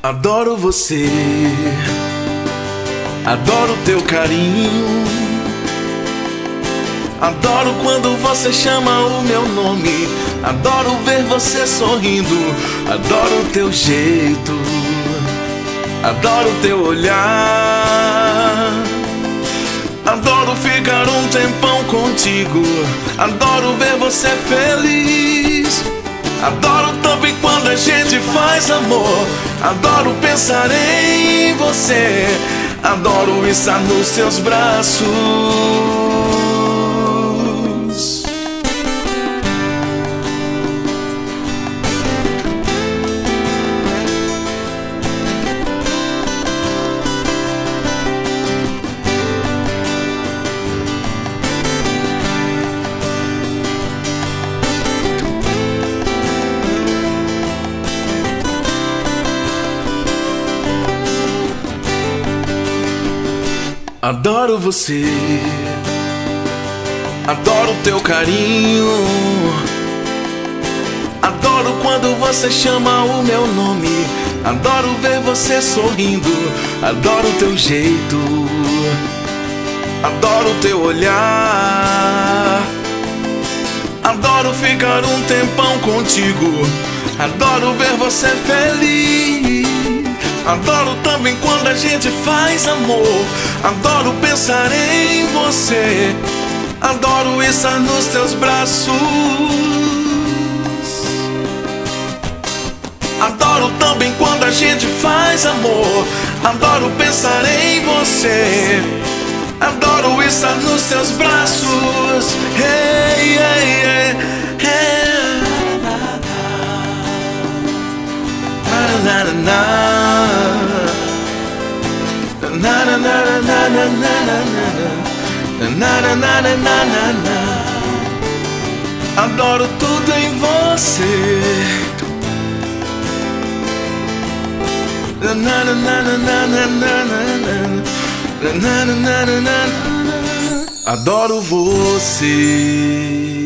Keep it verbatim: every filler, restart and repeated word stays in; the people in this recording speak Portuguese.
Adoro você, adoro teu carinho, adoro quando você chama o meu nome, adoro ver você sorrindo, adoro o teu jeito, adoro teu olhar, adoro ficar um tempão contigo, adoro ver você feliz. Adoro também quando a gente faz amor, adoro pensar em você, adoro estar nos teus braços. Adoro você, adoro teu carinho, adoro quando você chama o meu nome, adoro ver você sorrindo, adoro teu jeito, adoro teu olhar, adoro ficar um tempão contigo, adoro ver você feliz. Adoro também quando a gente faz amor, adoro pensar em você, adoro estar nos teus braços. Adoro também quando a gente faz amor, adoro pensar em você, adoro estar nos teus braços. Hey, hey, hey, hey. Na, na, na. Na na na na na na na na na na na na. Adoro tudo em você. Na na na na na na na na na na. Adoro você.